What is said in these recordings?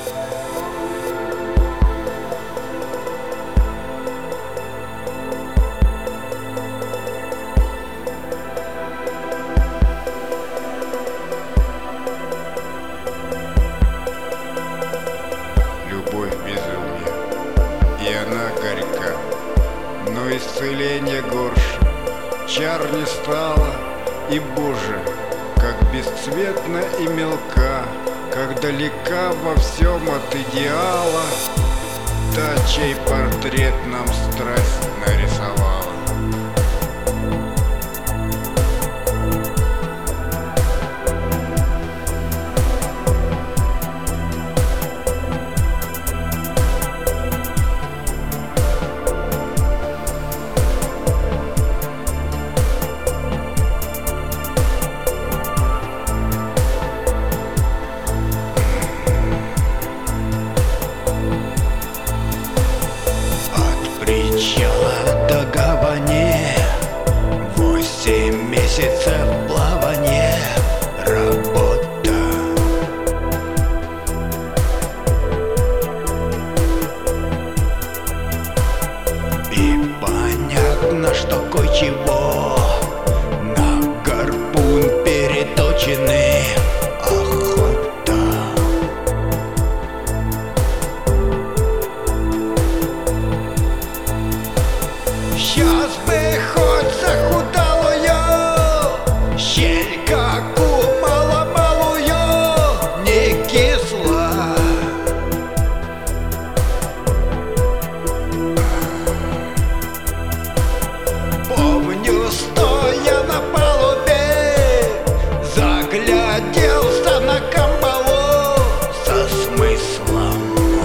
Любовь безумие, и она горька, но исцеление горше. Чар не стало, и, Боже, как бесцветна и мелка, как далека во всем от идеала та, чей портрет нам страсть нарисовала. Причала до гавани 8 месяцев плавания, работа. И понятно, что кое-чего на гарпун переточены. Охота. Сейчас бы хоть захудалую щельку мало-малую, не кисла. Помню, стоя на палубе, загляделся на камбалу со смыслом.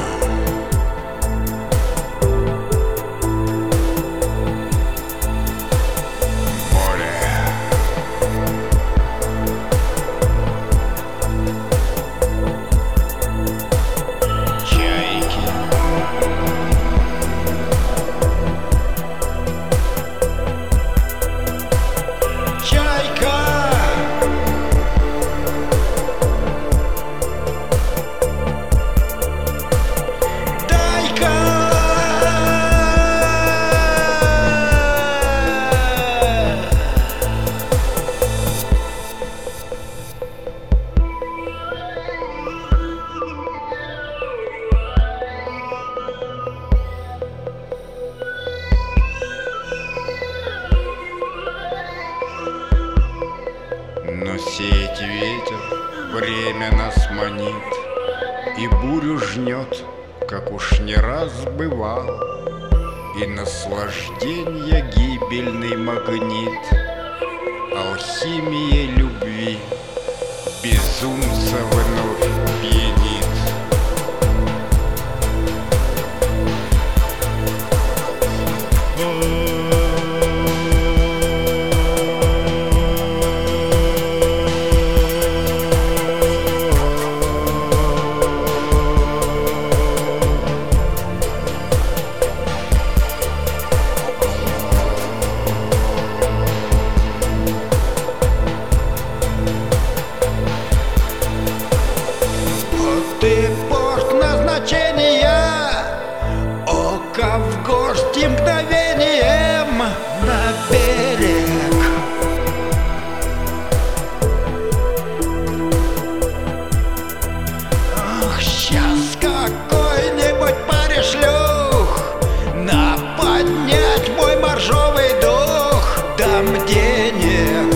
Но сеять ветер, время нас манит, и бурю жнет, как уж не раз бывало, и наслажденье гибельный магнит, алхимия любви безумца вновь пьянит. Ты порт назначения, око в горсти мгновением на берег. Ах, сейчас какой-нибудь парешлюх на поднять мой моржовый дух, дам денег.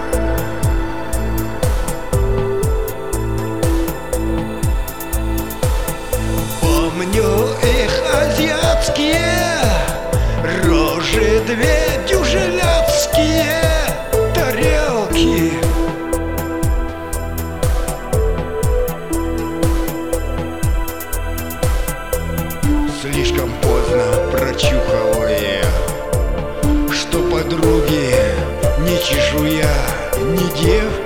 Помню их азиатские рожи, две дюжелядские тарелки. Слишком поздно прочухала я, что подруги не чешуя, не дев,